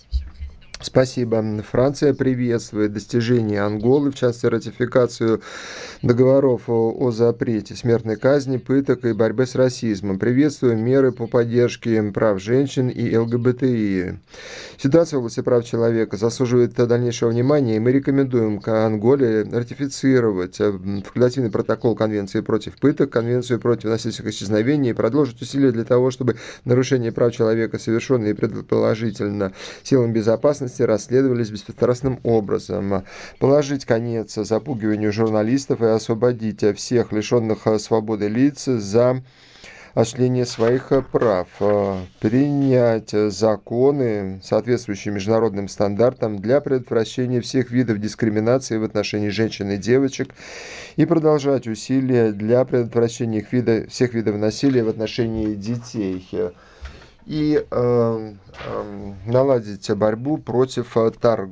Спасибо. Франция приветствует достижения Анголы, в частности, ратификацию договоров о запрете смертной казни, пыток и борьбы с расизмом. Приветствуем меры по поддержке прав женщин и ЛГБТИ. Ситуация в области прав человека заслуживает дальнейшего внимания, и мы рекомендуем Анголе ратифицировать факультативный протокол Конвенции против пыток, Конвенцию против насильственных исчезновений и продолжить усилия для того, чтобы нарушения прав человека, совершенные предположительно силами безопасности, расследовались беспристрастным образом, положить конец запугиванию журналистов и освободить всех лишенных свободы лиц за осуществление своих прав, принять законы, соответствующие международным стандартам для предотвращения всех видов дискриминации в отношении женщин и девочек и продолжать усилия для предотвращения всех видов насилия в отношении детей и наладить борьбу против торговли